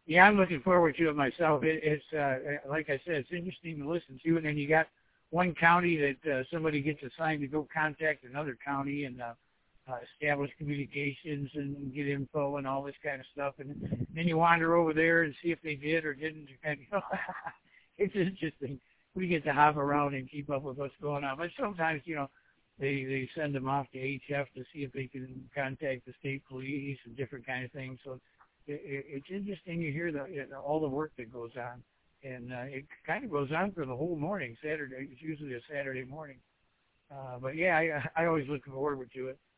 Yeah, I'm looking forward to it myself. It's like I said, it's interesting to listen to, and then you got one county that somebody gets assigned to go contact another county and establish communications and get info and all this kind of stuff, and then you wander over there and see if they did or didn't. And, it's interesting. We get to hop around and keep up with what's going on, but sometimes they send them off to HF to see if they can contact the state police and different kind of things. So it's interesting to hear all the work that goes on, and it kind of goes on for the whole morning. Saturday, it's usually a Saturday morning, but yeah, I always look forward to it.